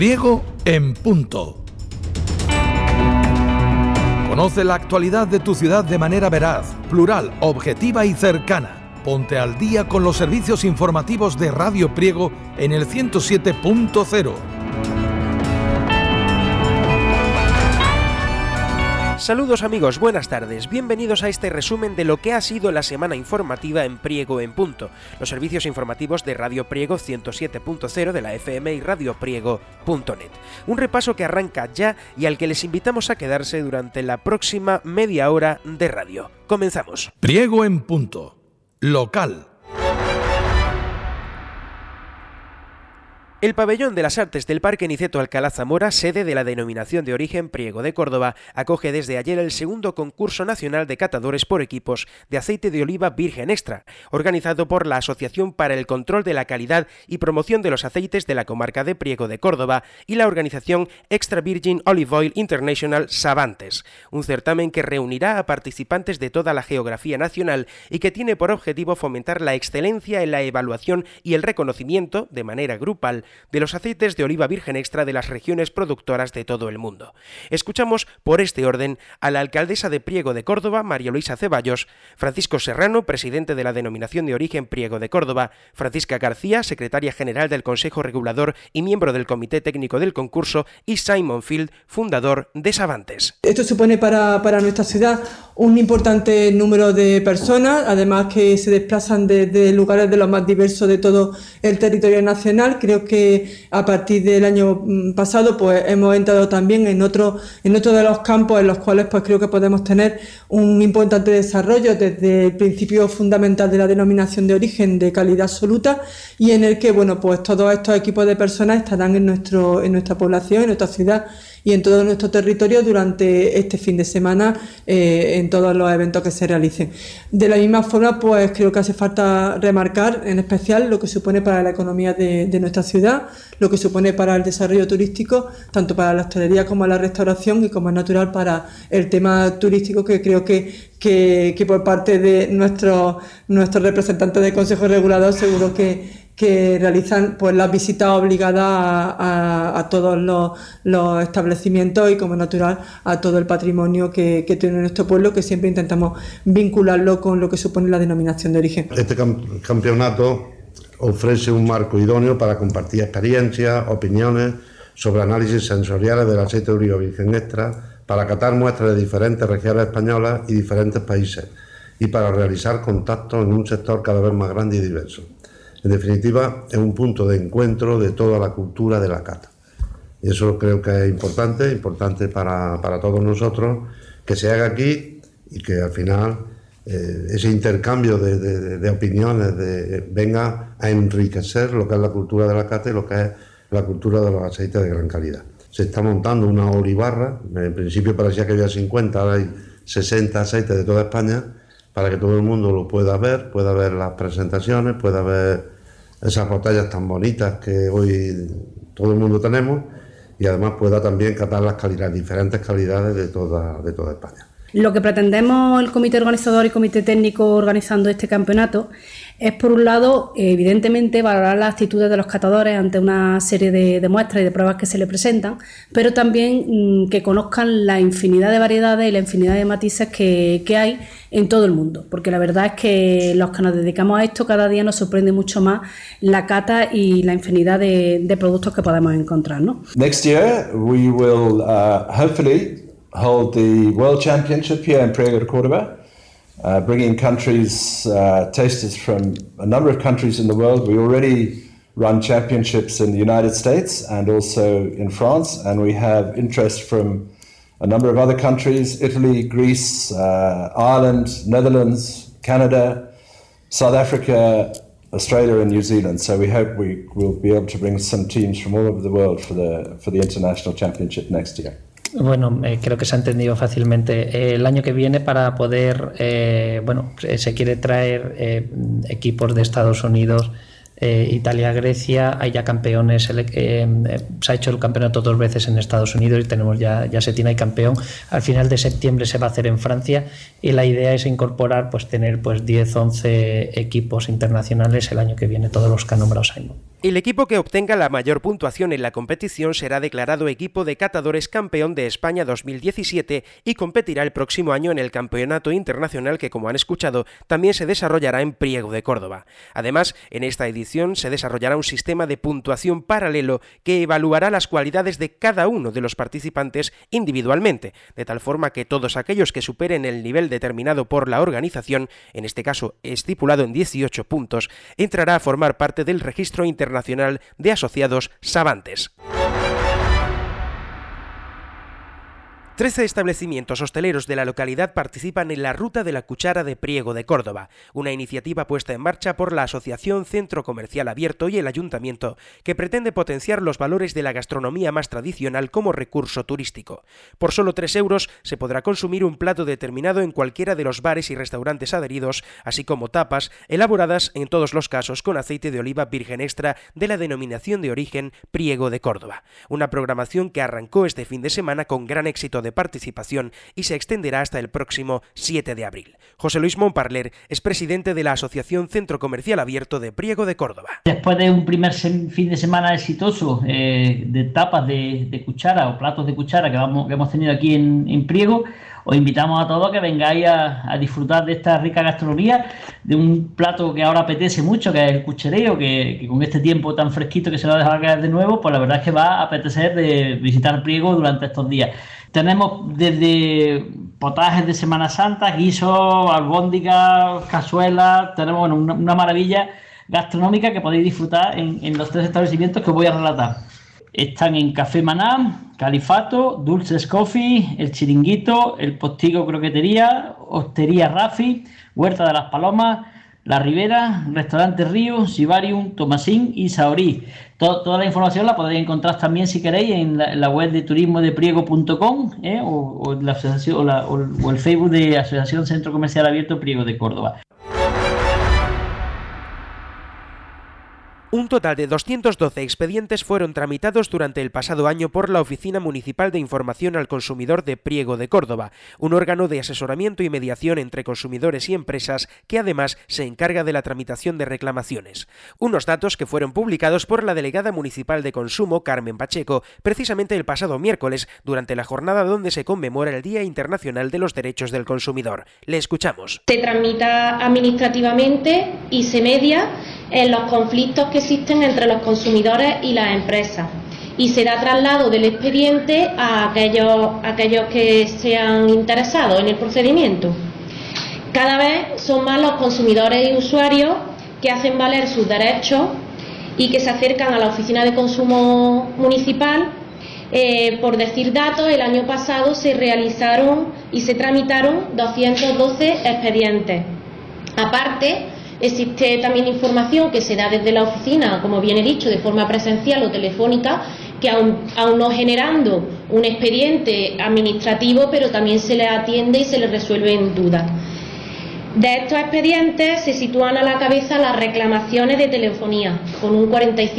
Priego en punto. Conoce la actualidad de tu ciudad de manera veraz, plural, objetiva y cercana. Ponte al día con los servicios informativos de Radio Priego en el 107.0. Saludos amigos, buenas tardes, bienvenidos a este resumen de lo que ha sido la semana informativa en Priego en punto, los servicios informativos de Radio Priego 107.0 de la FM y radiopriego.net. Un repaso que arranca ya y al que les invitamos a quedarse durante la próxima media hora de radio. Comenzamos. Priego en punto, local. El Pabellón de las Artes del Parque Niceto Alcalá Zamora, sede de la denominación de origen Priego de Córdoba, acoge desde ayer el segundo concurso nacional de catadores por equipos de aceite de oliva virgen extra, organizado por la Asociación para el Control de la Calidad y Promoción de los Aceites de la Comarca de Priego de Córdoba y la organización Extra Virgin Olive Oil International Savantes, un certamen que reunirá a participantes de toda la geografía nacional y que tiene por objetivo fomentar la excelencia en la evaluación y el reconocimiento, de manera grupal, de los aceites de oliva virgen extra de las regiones productoras de todo el mundo. Escuchamos por este orden a la alcaldesa de Priego de Córdoba, María Luisa Ceballos, Francisco Serrano, presidente de la denominación de origen Priego de Córdoba, Francisca García, secretaria general del Consejo Regulador y miembro del Comité Técnico del concurso, y Simon Field, fundador de Savantes. Esto supone para nuestra ciudad un importante número de personas, además que se desplazan desde lugares de los más diversos de todo el territorio nacional. Creo que a partir del año pasado pues hemos entrado también en otro de los campos en los cuales pues creo que podemos tener un importante desarrollo desde el principio fundamental de la denominación de origen de calidad absoluta, y en el que pues todos estos equipos de personas estarán en nuestra población, en nuestra ciudad y en todo nuestro territorio durante este fin de semana en todos los eventos que se realicen. De la misma forma, pues creo que hace falta remarcar en especial lo que supone para la economía de nuestra ciudad, lo que supone para el desarrollo turístico, tanto para la hostelería como la restauración, y como es natural para el tema turístico, que creo que por parte de nuestros representantes del Consejo Regulador seguro que realizan pues las visitas obligadas a todos los establecimientos y, como natural, a todo el patrimonio que tiene nuestro pueblo, que siempre intentamos vincularlo con lo que supone la denominación de origen. Este campeonato ofrece un marco idóneo para compartir experiencias, opiniones sobre análisis sensoriales del aceite de oliva virgen extra, para catar muestras de diferentes regiones españolas y diferentes países, y para realizar contactos en un sector cada vez más grande y diverso. En definitiva, es un punto de encuentro de toda la cultura de la cata. Y eso creo que es importante para todos nosotros, que se haga aquí y que al final ese intercambio de opiniones venga a enriquecer lo que es la cultura de la cata y lo que es la cultura de los aceites de gran calidad. Se está montando una olivarra, en principio parecía que había 50, ahora hay 60 aceites de toda España, para que todo el mundo lo pueda ver las presentaciones, pueda ver esas botellas tan bonitas que hoy todo el mundo tenemos, y además pueda también catar las diferentes calidades de toda España. Lo que pretendemos el comité organizador y comité técnico organizando este campeonato es, por un lado, evidentemente valorar las actitudes de los catadores ante una serie de muestras y de pruebas que se les presentan, pero también que conozcan la infinidad de variedades y la infinidad de matices que hay en todo el mundo, porque la verdad es que los que nos dedicamos a esto cada día nos sorprende mucho más la cata y la infinidad de productos que podemos encontrar, ¿no? Next year we will hopefully hold the World Championship here in Priego de Córdoba, bringing countries, tasters from a number of countries in the world. We already run championships in the United States and also in France, and we have interest from a number of other countries: Italy, Greece, Ireland, Netherlands, Canada, South Africa, Australia and New Zealand. So we hope we will be able to bring some teams from all over the world for the International Championship next year. Bueno, creo que se ha entendido fácilmente. El año que viene, para poder, se quiere traer equipos de Estados Unidos, Italia, Grecia. Hay ya campeones. Se ha hecho el campeonato 2 veces en Estados Unidos y tenemos ya se tiene campeón. Al final de septiembre se va a hacer en Francia, y la idea es incorporar, tener 10, 11 equipos internacionales el año que viene, todos los que ha nombrado Simon. El equipo que obtenga la mayor puntuación en la competición será declarado equipo de catadores campeón de España 2017 y competirá el próximo año en el Campeonato Internacional que, como han escuchado, también se desarrollará en Priego de Córdoba. Además, en esta edición se desarrollará un sistema de puntuación paralelo que evaluará las cualidades de cada uno de los participantes individualmente, de tal forma que todos aquellos que superen el nivel determinado por la organización, en este caso estipulado en 18 puntos, entrará a formar parte del registro internacional de asociados Savantes. 13 establecimientos hosteleros de la localidad participan en la Ruta de la Cuchara de Priego de Córdoba, una iniciativa puesta en marcha por la Asociación Centro Comercial Abierto y el Ayuntamiento, que pretende potenciar los valores de la gastronomía más tradicional como recurso turístico. Por solo 3 euros se podrá consumir un plato determinado en cualquiera de los bares y restaurantes adheridos, así como tapas, elaboradas en todos los casos con aceite de oliva virgen extra de la denominación de origen Priego de Córdoba. Una programación que arrancó este fin de semana con gran éxito de participación y se extenderá hasta el próximo 7 de abril. José Luis Montparler es presidente de la Asociación Centro Comercial Abierto de Priego de Córdoba. Después de un primer fin de semana exitoso de tapas de cuchara o platos de cuchara que hemos tenido aquí en Priego, os invitamos a todos a que vengáis a disfrutar de esta rica gastronomía, de un plato que ahora apetece mucho, que es el cuchereo, que con este tiempo tan fresquito que se lo ha dejado caer de nuevo, pues la verdad es que va a apetecer de visitar Priego durante estos días. Tenemos desde potajes de Semana Santa, guisos, albóndigas, cazuelas, tenemos una maravilla gastronómica que podéis disfrutar en los 3 establecimientos que os voy a relatar. Están en Café Maná, Califato, Dulces Coffee, El Chiringuito, El Postigo Croquetería, Hostería Rafi, Huerta de las Palomas, La Ribera, Restaurante Río, Sibarium, Tomasín y Saorí. Toda la información la podréis encontrar también, si queréis, en la web de turismodepriego.com o en la asociación, o el Facebook de Asociación Centro Comercial Abierto Priego de Córdoba. Un total de 212 expedientes fueron tramitados durante el pasado año por la Oficina Municipal de Información al Consumidor de Priego de Córdoba, un órgano de asesoramiento y mediación entre consumidores y empresas que además se encarga de la tramitación de reclamaciones. Unos datos que fueron publicados por la delegada municipal de Consumo, Carmen Pacheco, precisamente el pasado miércoles, durante la jornada donde se conmemora el Día Internacional de los Derechos del Consumidor. Le escuchamos. Se tramita administrativamente y se media en los conflictos que existen entre los consumidores y las empresas y se da traslado del expediente a aquellos que sean interesados en el procedimiento. Cada vez son más los consumidores y usuarios que hacen valer sus derechos y que se acercan a la Oficina de Consumo Municipal. Por decir datos, el año pasado se realizaron y se tramitaron 212 expedientes. Aparte, existe también información que se da desde la oficina, como bien he dicho, de forma presencial o telefónica, que aun no generando un expediente administrativo, pero también se les atiende y se les resuelven dudas. De estos expedientes se sitúan a la cabeza las reclamaciones de telefonía, con un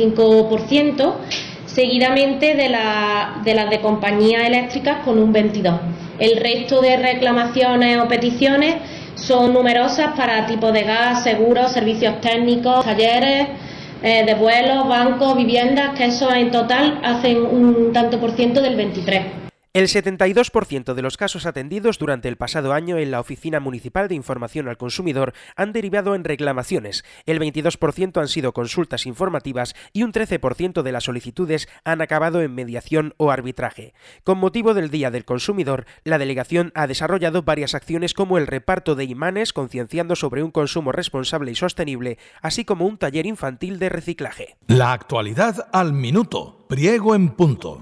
45%, seguidamente de las de compañías eléctricas, con un 22%. El resto de reclamaciones o peticiones son numerosas para tipos de gas, seguros, servicios técnicos, talleres de vuelos, bancos, viviendas, que eso en total hacen un tanto por ciento del 23%. El 72% de los casos atendidos durante el pasado año en la Oficina Municipal de Información al Consumidor han derivado en reclamaciones, el 22% han sido consultas informativas y un 13% de las solicitudes han acabado en mediación o arbitraje. Con motivo del Día del Consumidor, la delegación ha desarrollado varias acciones como el reparto de imanes concienciando sobre un consumo responsable y sostenible, así como un taller infantil de reciclaje. La actualidad al minuto. Priego en punto.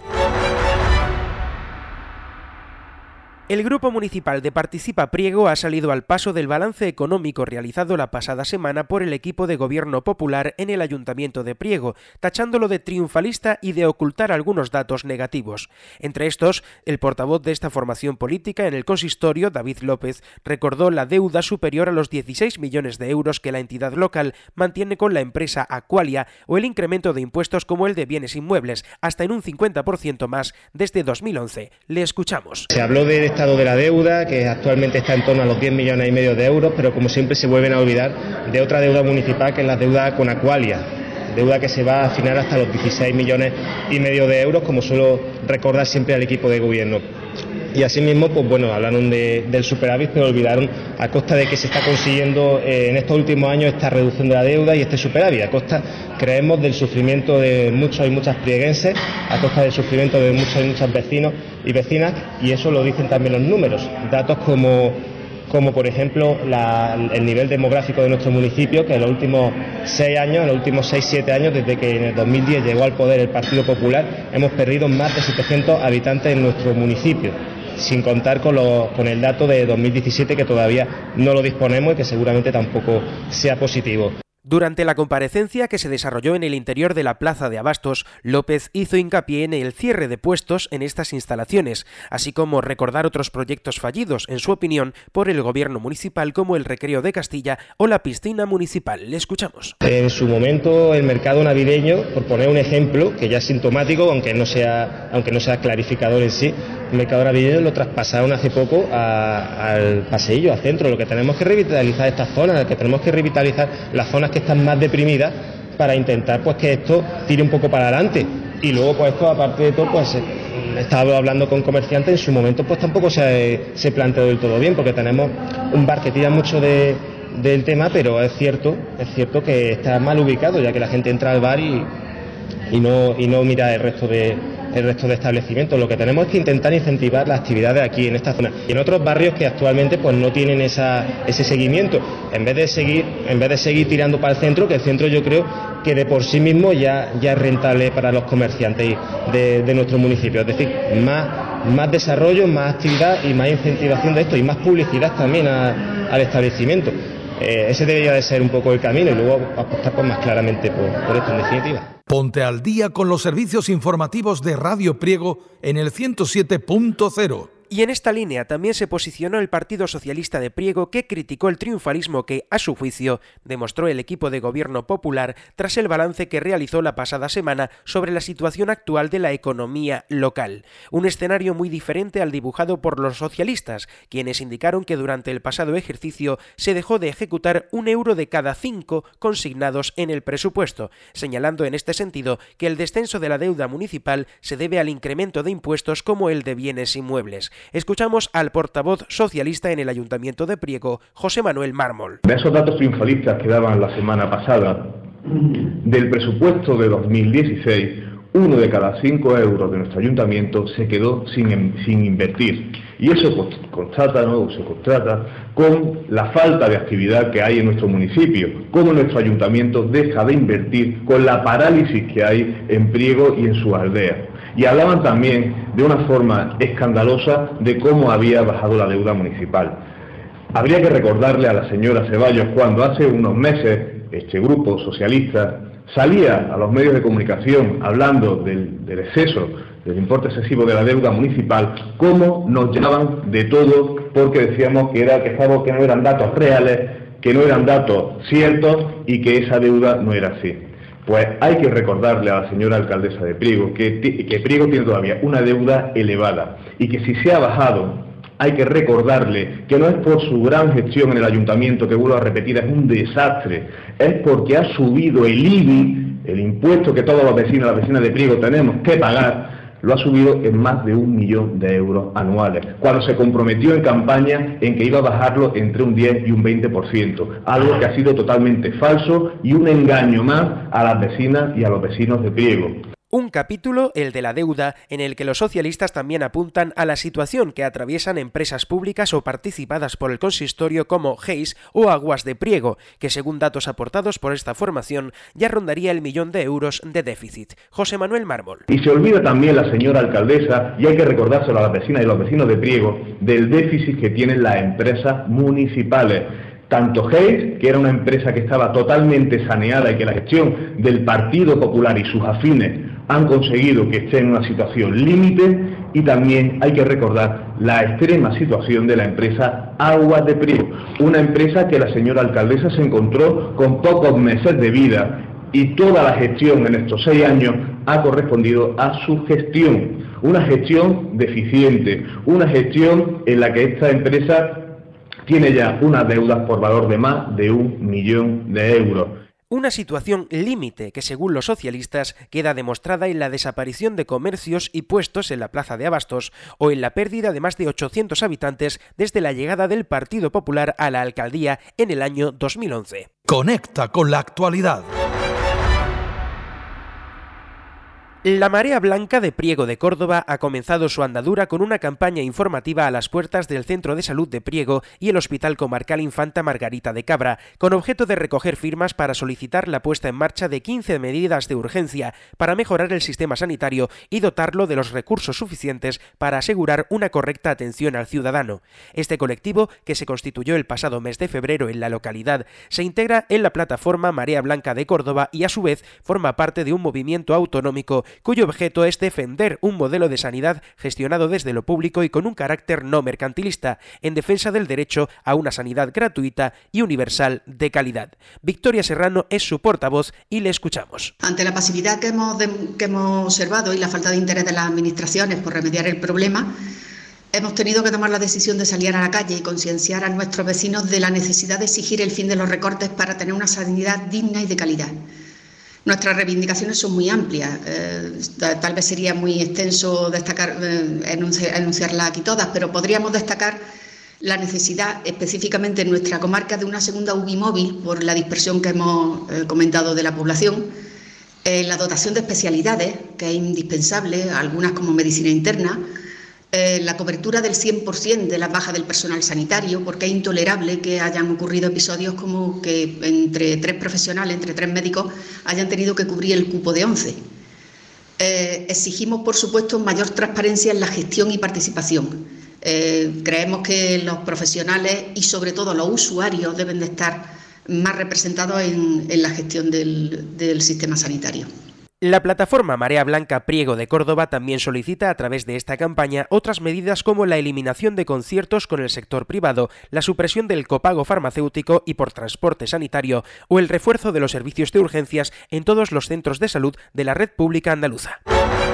El Grupo Municipal de Participa Priego ha salido al paso del balance económico realizado la pasada semana por el equipo de Gobierno Popular en el Ayuntamiento de Priego, tachándolo de triunfalista y de ocultar algunos datos negativos. Entre estos, el portavoz de esta formación política en el consistorio, David López, recordó la deuda superior a los 16 millones de euros que la entidad local mantiene con la empresa Aqualia o el incremento de impuestos como el de bienes inmuebles, hasta en un 50% más desde 2011. Le escuchamos. Se habló del estado de la deuda, que actualmente está en torno a los 10 millones y medio de euros, pero como siempre se vuelven a olvidar de otra deuda municipal, que es la deuda con Aqualia. deuda que se va a afinar hasta los 16,5 millones de euros, como suelo recordar siempre al equipo de gobierno. Y asimismo, pues bueno, hablaron del superávit, pero olvidaron a costa de que se está consiguiendo en estos últimos años esta reducción de la deuda y este superávit, a costa, creemos, del sufrimiento de muchos y muchas prieguenses, a costa del sufrimiento de muchos y muchas vecinos y vecinas, y eso lo dicen también los números. Datos como por ejemplo el nivel demográfico de nuestro municipio, que en los últimos 6-7 años, desde que en el 2010 llegó al poder el Partido Popular, hemos perdido más de 700 habitantes en nuestro municipio, sin contar con el dato de 2017, que todavía no lo disponemos y que seguramente tampoco sea positivo. Durante la comparecencia que se desarrolló en el interior de la Plaza de Abastos, López hizo hincapié en el cierre de puestos en estas instalaciones, así como recordar otros proyectos fallidos, en su opinión, por el gobierno municipal, como el Recreo de Castilla o la piscina municipal. Le escuchamos. En su momento, el mercado navideño, por poner un ejemplo que ya es sintomático, aunque no sea clarificador en sí, el mercado navideño lo traspasaron hace poco al paseillo, al centro. Lo que tenemos que revitalizar estas zonas, que tenemos que revitalizar las zonas que están más deprimidas, para intentar pues que esto tire un poco para adelante. Y luego pues esto, aparte de todo, pues he estado hablando con comerciantes, en su momento pues tampoco se planteó del todo bien, porque tenemos un bar que tira mucho del tema, pero es cierto que está mal ubicado, ya que la gente entra al bar y no mira el resto de establecimientos. Lo que tenemos es que intentar incentivar las actividades aquí en esta zona y en otros barrios que actualmente pues no tienen ese seguimiento, en vez de seguir tirando para el centro, que el centro yo creo que de por sí mismo ya es rentable para los comerciantes de nuestro municipio. Es decir, más desarrollo, más actividad y más incentivación de esto, y más publicidad también al establecimiento. Ese debería de ser un poco el camino, y luego apostar pues más claramente por esto en definitiva. Ponte al día con los servicios informativos de Radio Priego en el 107.0. Y en esta línea también se posicionó el Partido Socialista de Priego, que criticó el triunfalismo que, a su juicio, demostró el equipo de gobierno popular tras el balance que realizó la pasada semana sobre la situación actual de la economía local. Un escenario muy diferente al dibujado por los socialistas, quienes indicaron que durante el pasado ejercicio se dejó de ejecutar 1 euro de cada 5 consignados en el presupuesto, señalando en este sentido que el descenso de la deuda municipal se debe al incremento de impuestos como el de bienes inmuebles. Escuchamos al portavoz socialista en el Ayuntamiento de Priego, José Manuel Mármol. De esos datos triunfalistas que daban la semana pasada, del presupuesto de 2016, 1 de cada 5 euros de nuestro ayuntamiento se quedó sin invertir. Y eso se constata con la falta de actividad que hay en nuestro municipio, cómo nuestro ayuntamiento deja de invertir, con la parálisis que hay en Priego y en sus aldeas. Y hablaban también de una forma escandalosa de cómo había bajado la deuda municipal. Habría que recordarle a la señora Ceballos, cuando hace unos meses este grupo socialista salía a los medios de comunicación hablando del exceso, del importe excesivo de la deuda municipal, cómo nos llamaban de todo, porque decíamos que no eran datos reales, que no eran datos ciertos y que esa deuda no era así. Pues hay que recordarle a la señora alcaldesa de Priego que Priego tiene todavía una deuda elevada, y que si se ha bajado, hay que recordarle que no es por su gran gestión en el ayuntamiento, que vuelvo a repetir, es un desastre, es porque ha subido el IBI, el impuesto que todos los vecinos y las vecinas de Priego tenemos que pagar, lo ha subido en más de 1 millón de euros anuales, cuando se comprometió en campaña en que iba a bajarlo entre un 10 y un 20%, algo que ha sido totalmente falso y un engaño más a las vecinas y a los vecinos de Priego. Un capítulo, el de la deuda, en el que los socialistas también apuntan a la situación que atraviesan empresas públicas o participadas por el consistorio como Geis o Aguas de Priego, que según datos aportados por esta formación ya rondaría el 1 millón de euros de déficit. José Manuel Mármol. Y se olvida también la señora alcaldesa, y hay que recordárselo a las vecinas y los vecinos de Priego, del déficit que tienen las empresas municipales. Tanto Geis, que era una empresa que estaba totalmente saneada y que la gestión del Partido Popular y sus afines han conseguido que esté en una situación límite, y también hay que recordar la extrema situación de la empresa Aguas de Priego, una empresa que la señora alcaldesa se encontró con pocos meses de vida, y toda la gestión en estos 6 años ha correspondido a su gestión, una gestión deficiente, una gestión en la que esta empresa tiene ya unas deudas por valor de más de 1 millón de euros. Una situación límite que, según los socialistas, queda demostrada en la desaparición de comercios y puestos en la plaza de Abastos o en la pérdida de más de 800 habitantes desde la llegada del Partido Popular a la alcaldía en el año 2011. Conecta con la actualidad. La Marea Blanca de Priego de Córdoba ha comenzado su andadura con una campaña informativa a las puertas del Centro de Salud de Priego y el Hospital Comarcal Infanta Margarita de Cabra, con objeto de recoger firmas para solicitar la puesta en marcha de 15 medidas de urgencia para mejorar el sistema sanitario y dotarlo de los recursos suficientes para asegurar una correcta atención al ciudadano. Este colectivo, que se constituyó el pasado mes de febrero en la localidad, se integra en la plataforma Marea Blanca de Córdoba y, a su vez, forma parte de un movimiento autonómico cuyo objeto es defender un modelo de sanidad gestionado desde lo público y con un carácter no mercantilista, en defensa del derecho a una sanidad gratuita y universal de calidad. Victoria Serrano es su portavoz y le escuchamos. Ante la pasividad que hemos observado y la falta de interés de las administraciones por remediar el problema, hemos tenido que tomar la decisión de salir a la calle y concienciar a nuestros vecinos de la necesidad de exigir el fin de los recortes para tener una sanidad digna y de calidad. Nuestras reivindicaciones son muy amplias, tal vez sería muy extenso enunciarlas aquí todas, pero podríamos destacar la necesidad específicamente en nuestra comarca de una segunda UBI móvil por la dispersión que hemos comentado de la población, la dotación de especialidades, que es indispensable, algunas como medicina interna, la cobertura del 100% de las bajas del personal sanitario, porque es intolerable que hayan ocurrido episodios como que entre 3 profesionales, entre 3 médicos, hayan tenido que cubrir el cupo de 11. Exigimos, por supuesto, mayor transparencia en la gestión y participación. Creemos que los profesionales y, sobre todo, los usuarios deben de estar más representados en la gestión del sistema sanitario. La plataforma Marea Blanca Priego de Córdoba también solicita a través de esta campaña otras medidas como la eliminación de conciertos con el sector privado, la supresión del copago farmacéutico y por transporte sanitario o el refuerzo de los servicios de urgencias en todos los centros de salud de la red pública andaluza.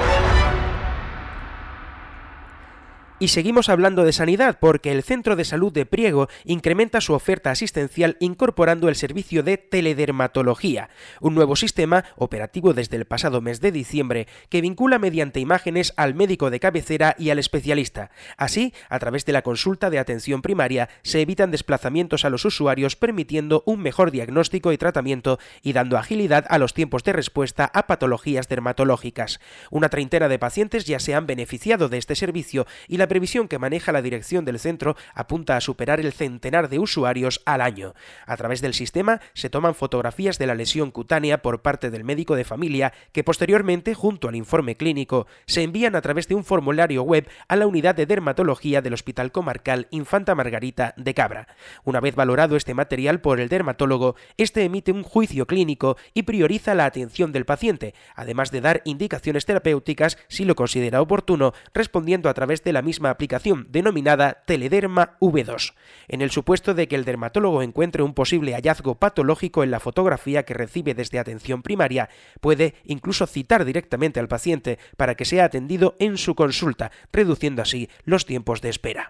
Y seguimos hablando de sanidad porque el Centro de Salud de Priego incrementa su oferta asistencial incorporando el servicio de teledermatología, un nuevo sistema operativo desde el pasado mes de diciembre que vincula mediante imágenes al médico de cabecera y al especialista. Así, a través de la consulta de atención primaria, se evitan desplazamientos a los usuarios permitiendo un mejor diagnóstico y tratamiento y dando agilidad a los tiempos de respuesta a patologías dermatológicas. Una treintena de pacientes ya se han beneficiado de este servicio y la previsión que maneja la dirección del centro apunta a superar el centenar de usuarios al año. A través del sistema se toman fotografías de la lesión cutánea por parte del médico de familia que posteriormente, junto al informe clínico, se envían a través de un formulario web a la unidad de dermatología del Hospital Comarcal Infanta Margarita de Cabra. Una vez valorado este material por el dermatólogo, este emite un juicio clínico y prioriza la atención del paciente, además de dar indicaciones terapéuticas si lo considera oportuno, respondiendo a través de la misma aplicación denominada Telederma V2. En el supuesto de que el dermatólogo encuentre un posible hallazgo patológico en la fotografía que recibe desde atención primaria, puede incluso citar directamente al paciente para que sea atendido en su consulta, reduciendo así los tiempos de espera.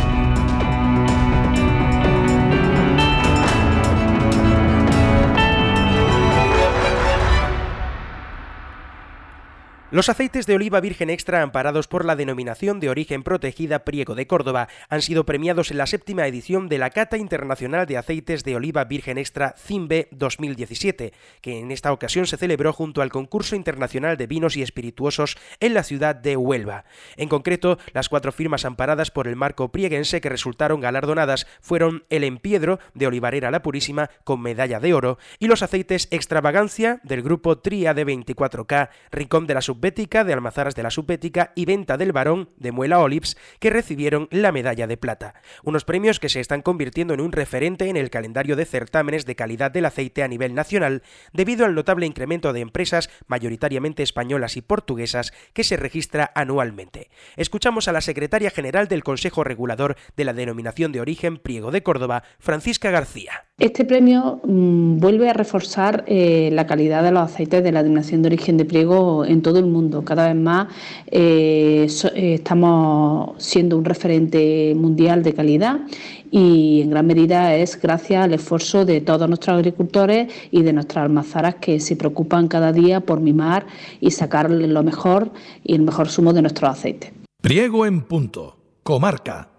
Los aceites de oliva virgen extra amparados por la denominación de origen protegida Priego de Córdoba han sido premiados en la 7ª edición de la Cata Internacional de Aceites de Oliva Virgen Extra CIMBE 2017, que en esta ocasión se celebró junto al Concurso Internacional de Vinos y Espirituosos en la ciudad de Huelva. En concreto, las 4 firmas amparadas por el marco prieguense que resultaron galardonadas fueron el Empiedro de Olivarera La Purísima con medalla de oro y los aceites Extravagancia del grupo Tríade 24K, Rincón de la Subbética de Almazaras de la Subbética y Venta del Barón de Muela Olives, que recibieron la medalla de plata. Unos premios que se están convirtiendo en un referente en el calendario de certámenes de calidad del aceite a nivel nacional, debido al notable incremento de empresas, mayoritariamente españolas y portuguesas, que se registra anualmente. Escuchamos a la secretaria general del Consejo Regulador de la Denominación de Origen Priego de Córdoba, Francisca García. Este premio vuelve a reforzar la calidad de los aceites de la Denominación de Origen de Priego en todo el mundo. Cada vez más estamos siendo un referente mundial de calidad y en gran medida es gracias al esfuerzo de todos nuestros agricultores y de nuestras almazaras que se preocupan cada día por mimar y sacar lo mejor y el mejor zumo de nuestros aceites. Priego en Punto, comarca.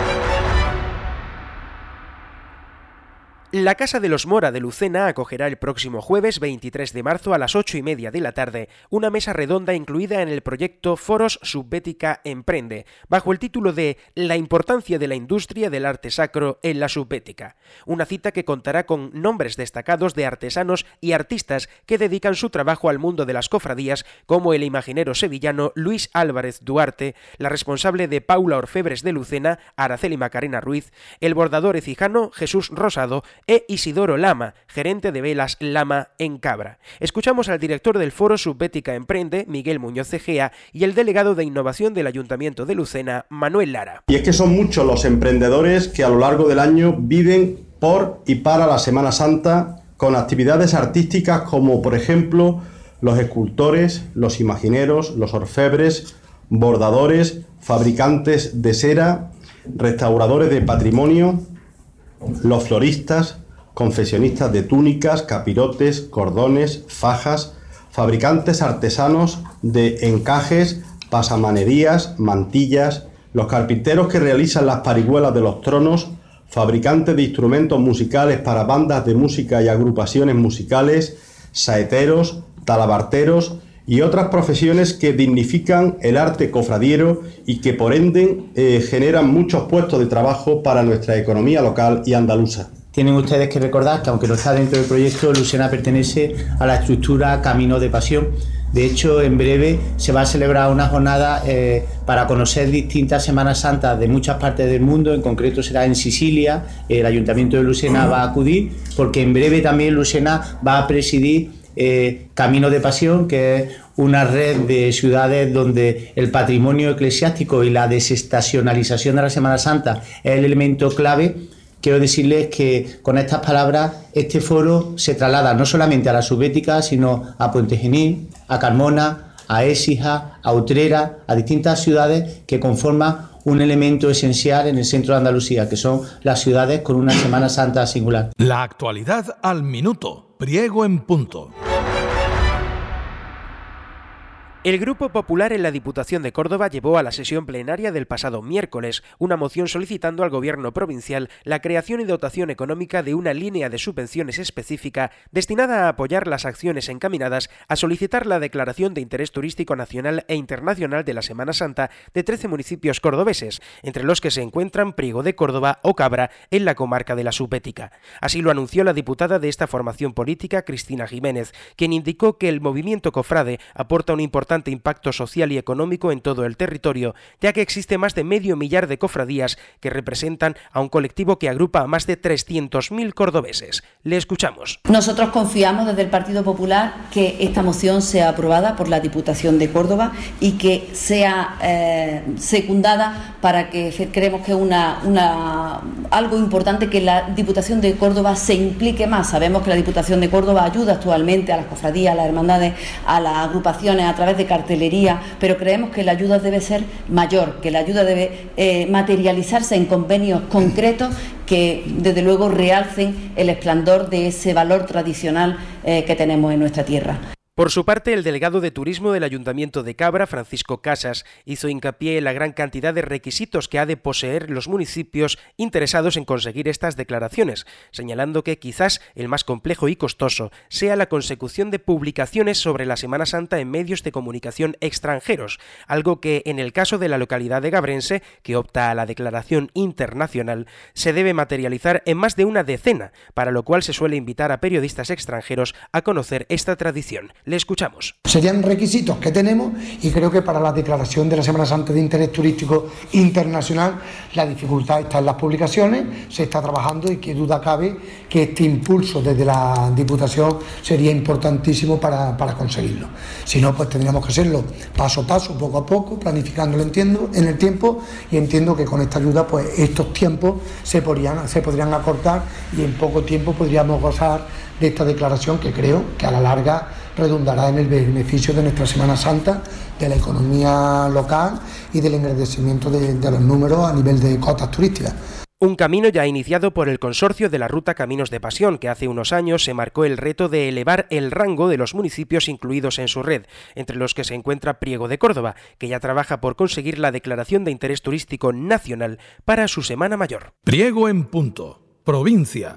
La Casa de los Mora de Lucena acogerá el próximo jueves 23 de marzo a las 8:30 de la tarde una mesa redonda incluida en el proyecto Foros Subbética Emprende, bajo el título de La importancia de la industria del arte sacro en la subbética. Una cita que contará con nombres destacados de artesanos y artistas que dedican su trabajo al mundo de las cofradías, como el imaginero sevillano Luis Álvarez Duarte, la responsable de Paula Orfebres de Lucena, Araceli Macarena Ruiz, el bordador ecijano Jesús Rosado e Isidoro Lama, gerente de velas Lama en Cabra. Escuchamos al director del Foro Subbética Emprende, Miguel Muñoz Egea, y el delegado de Innovación del Ayuntamiento de Lucena, Manuel Lara. Y es que son muchos los emprendedores que a lo largo del año viven por y para la Semana Santa con actividades artísticas como, por ejemplo, los escultores, los imagineros, los orfebres, bordadores, fabricantes de cera, restauradores de patrimonio, los floristas, confeccionistas de túnicas, capirotes, cordones, fajas, fabricantes artesanos de encajes, pasamanerías, mantillas, los carpinteros que realizan las parihuelas de los tronos, fabricantes de instrumentos musicales para bandas de música y agrupaciones musicales, saeteros, talabarteros y otras profesiones que dignifican el arte cofradiero y que por ende generan muchos puestos de trabajo para nuestra economía local y andaluza. Tienen ustedes que recordar que aunque no está dentro del proyecto, Lucena pertenece a la estructura Camino de Pasión. De hecho, en breve se va a celebrar una jornada para conocer distintas Semanas Santas de muchas partes del mundo. En concreto será en Sicilia. El Ayuntamiento de Lucena va a acudir porque en breve también Lucena va a presidir Camino de Pasión, que es una red de ciudades donde el patrimonio eclesiástico y la desestacionalización de la Semana Santa es el elemento clave. Quiero decirles que con estas palabras este foro se traslada no solamente a la subbética, sino a Puente Genil, a Carmona, a Écija, a Utrera, a distintas ciudades que conforman un elemento esencial en el centro de Andalucía, que son las ciudades con una Semana Santa singular. La actualidad al minuto. Priego en Punto. El Grupo Popular en la Diputación de Córdoba llevó a la sesión plenaria del pasado miércoles una moción solicitando al Gobierno provincial la creación y dotación económica de una línea de subvenciones específica destinada a apoyar las acciones encaminadas a solicitar la declaración de interés turístico nacional e internacional de la Semana Santa de 13 municipios cordobeses, entre los que se encuentran Priego de Córdoba o Cabra, en la comarca de la Subbética. Así lo anunció la diputada de esta formación política, Cristina Jiménez, quien indicó que el movimiento cofrade aporta un importante impacto social y económico en todo el territorio, ya que existe más de 500.000 de cofradías que representan a un colectivo que agrupa a más de 300.000 cordobeses. Le escuchamos. Nosotros confiamos desde el Partido Popular que esta moción sea aprobada por la Diputación de Córdoba y que sea secundada para que creemos que es algo importante que la Diputación de Córdoba se implique más. Sabemos que la Diputación de Córdoba ayuda actualmente a las cofradías, a las hermandades, a las agrupaciones a través de cartelería, pero creemos que la ayuda debe ser mayor, que la ayuda debe materializarse en convenios concretos que desde luego realcen el esplendor de ese valor tradicional que tenemos en nuestra tierra. Por su parte, el delegado de Turismo del Ayuntamiento de Cabra, Francisco Casas, hizo hincapié en la gran cantidad de requisitos que ha de poseer los municipios interesados en conseguir estas declaraciones, señalando que quizás el más complejo y costoso sea la consecución de publicaciones sobre la Semana Santa en medios de comunicación extranjeros, algo que en el caso de la localidad de Gabrense, que opta a la declaración internacional, se debe materializar en más de una decena, para lo cual se suele invitar a periodistas extranjeros a conocer esta tradición. Le escuchamos. Serían requisitos que tenemos y creo que para la declaración de la Semana Santa de interés turístico internacional la dificultad está en las publicaciones, se está trabajando y qué duda cabe que este impulso desde la Diputación sería importantísimo para conseguirlo. Si no, pues tendríamos que hacerlo paso a paso, poco a poco, planificándolo en el tiempo y entiendo que con esta ayuda pues estos tiempos se podrían acortar y en poco tiempo podríamos gozar de esta declaración que creo que a la larga redundará en el beneficio de nuestra Semana Santa, de la economía local y del engrandecimiento de los números a nivel de cotas turísticas. Un camino ya iniciado por el consorcio de la Ruta Caminos de Pasión, que hace unos años se marcó el reto de elevar el rango de los municipios incluidos en su red, entre los que se encuentra Priego de Córdoba, que ya trabaja por conseguir la declaración de interés turístico nacional para su Semana Mayor. Priego en punto, provincia.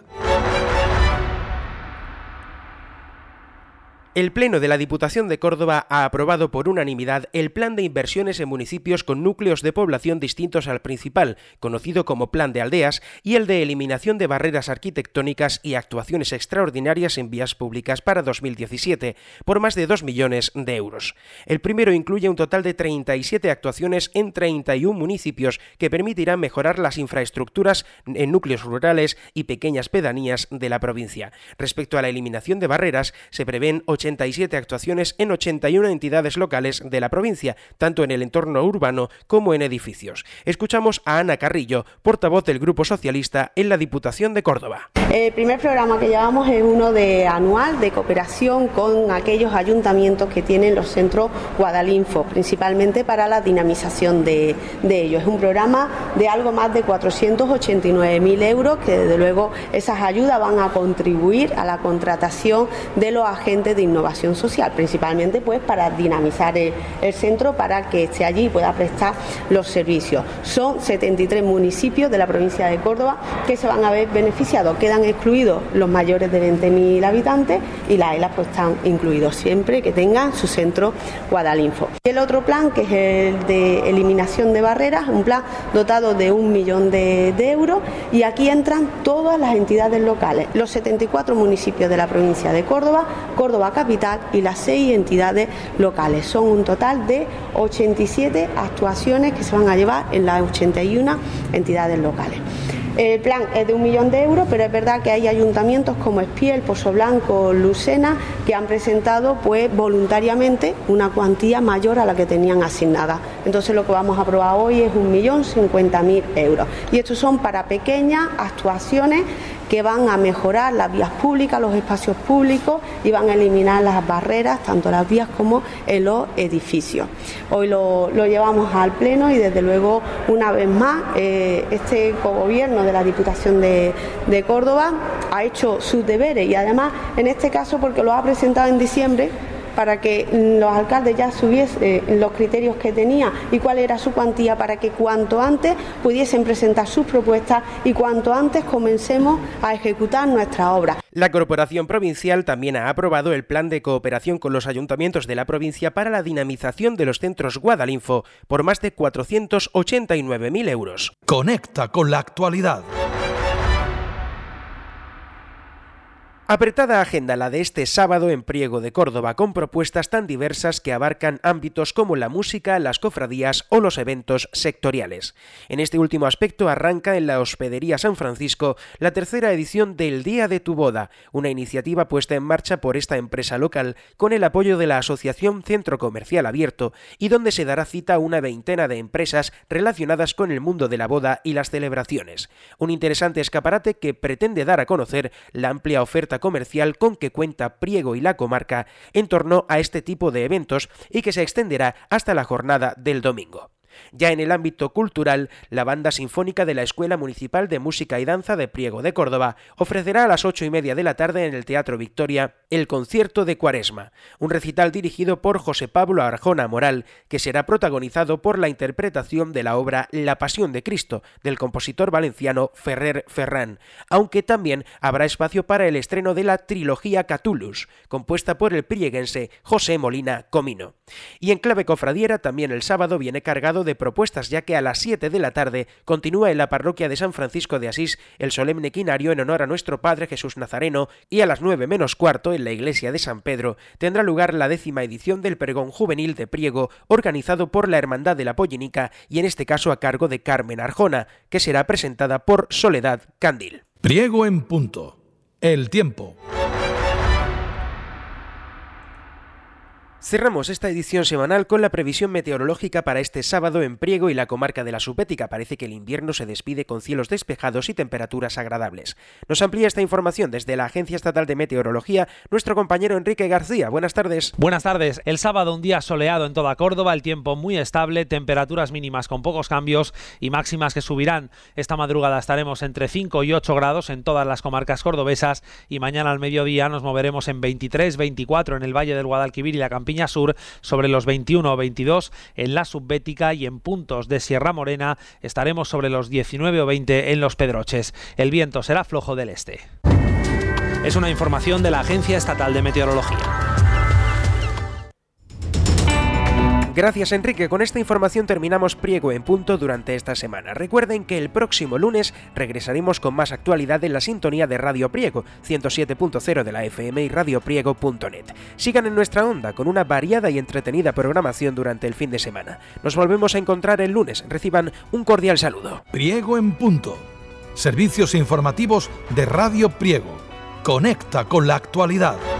El Pleno de la Diputación de Córdoba ha aprobado por unanimidad el Plan de Inversiones en municipios con núcleos de población distintos al principal, conocido como Plan de Aldeas, y el de eliminación de barreras arquitectónicas y actuaciones extraordinarias en vías públicas para 2017, por más de 2 millones de euros. El primero incluye un total de 37 actuaciones en 31 municipios que permitirán mejorar las infraestructuras en núcleos rurales y pequeñas pedanías de la provincia. Respecto a la eliminación de barreras, se prevén 87 actuaciones en 81 entidades locales de la provincia, tanto en el entorno urbano como en edificios. Escuchamos a Ana Carrillo, portavoz del Grupo Socialista en la Diputación de Córdoba. El primer programa que llevamos es uno anual de cooperación con aquellos ayuntamientos que tienen los centros Guadalinfo, principalmente para la dinamización de ellos. Es un programa de algo más de 489.000 euros, que desde luego esas ayudas van a contribuir a la contratación de los agentes de innovación social, principalmente pues para dinamizar el centro para que esté allí y pueda prestar los servicios. Son 73 municipios de la provincia de Córdoba que se van a ver beneficiados. Quedan excluidos los mayores de 20.000 habitantes y las ELAs pues están incluidos siempre que tengan su centro Guadalinfo. Y el otro plan, que es el de eliminación de barreras, un plan dotado de 1 millón de euros, y aquí entran todas las entidades locales, los 74 municipios de la provincia de Córdoba, Córdoba capital y las 6 entidades locales. Son un total de 87 actuaciones que se van a llevar en las 81 entidades locales. El plan es de 1 millón de euros, pero es verdad que hay ayuntamientos como Espiel, Pozo Blanco, Lucena, que han presentado pues voluntariamente una cuantía mayor a la que tenían asignada. Entonces lo que vamos a aprobar hoy es 1.050.000 euros. Y estos son para pequeñas actuaciones que van a mejorar las vías públicas, los espacios públicos, y van a eliminar las barreras, tanto las vías como en los edificios. Hoy lo llevamos al Pleno y desde luego una vez más este cogobierno de la Diputación de Córdoba ha hecho sus deberes, y además en este caso porque lo ha presentado en diciembre, para que los alcaldes ya subiesen los criterios que tenía y cuál era su cuantía, para que cuanto antes pudiesen presentar sus propuestas y cuanto antes comencemos a ejecutar nuestra obra. La Corporación Provincial también ha aprobado el plan de cooperación con los ayuntamientos de la provincia para la dinamización de los centros Guadalinfo por más de 489.000 euros. Conecta con la actualidad. Apretada agenda la de este sábado en Priego de Córdoba, con propuestas tan diversas que abarcan ámbitos como la música, las cofradías o los eventos sectoriales. En este último aspecto arranca en la Hospedería San Francisco la tercera edición del Día de tu Boda, una iniciativa puesta en marcha por esta empresa local con el apoyo de la Asociación Centro Comercial Abierto, y donde se dará cita a una veintena de empresas relacionadas con el mundo de la boda y las celebraciones. Un interesante escaparate que pretende dar a conocer la amplia oferta comercial con que cuenta Priego y la comarca en torno a este tipo de eventos, y que se extenderá hasta la jornada del domingo. Ya en el ámbito cultural, la Banda Sinfónica de la Escuela Municipal de Música y Danza de Priego de Córdoba ofrecerá a las 8:30 de la tarde en el Teatro Victoria el Concierto de Cuaresma, un recital dirigido por José Pablo Arjona Moral, que será protagonizado por la interpretación de la obra La Pasión de Cristo, del compositor valenciano Ferrer Ferrán, aunque también habrá espacio para el estreno de la trilogía Catullus, compuesta por el prieguense José Molina Comino. Y en clave cofradiera, también el sábado viene cargado de propuestas, ya que a las 7 de la tarde continúa en la parroquia de San Francisco de Asís el solemne quinario en honor a nuestro Padre Jesús Nazareno, y a las 9 menos cuarto en la iglesia de San Pedro tendrá lugar la 10ª edición del Pregón Juvenil de Priego, organizado por la Hermandad de la Pollenica y en este caso a cargo de Carmen Arjona, que será presentada por Soledad Candil. Priego en punto. El tiempo. Cerramos esta edición semanal con la previsión meteorológica para este sábado en Priego y la comarca de la Supética. Parece que el invierno se despide con cielos despejados y temperaturas agradables. Nos amplía esta información desde la Agencia Estatal de Meteorología nuestro compañero Enrique García. Buenas tardes. Buenas tardes. El sábado un día soleado en toda Córdoba, el tiempo muy estable, temperaturas mínimas con pocos cambios y máximas que subirán. Esta madrugada estaremos entre 5 y 8 grados en todas las comarcas cordobesas y mañana al mediodía nos moveremos en 23, 24 en el Valle del Guadalquivir y la Campiña Sur, sobre los 21 o 22 en la Subbética y en puntos de Sierra Morena estaremos sobre los 19 o 20 en los Pedroches. El viento será flojo del este. Es una información de la Agencia Estatal de Meteorología. Gracias, Enrique. Con esta información terminamos Priego en Punto durante esta semana. Recuerden que el próximo lunes regresaremos con más actualidad en la sintonía de Radio Priego, 107.0 de la FM y radiopriego.net. Sigan en nuestra onda con una variada y entretenida programación durante el fin de semana. Nos volvemos a encontrar el lunes. Reciban un cordial saludo. Priego en Punto. Servicios informativos de Radio Priego. Conecta con la actualidad.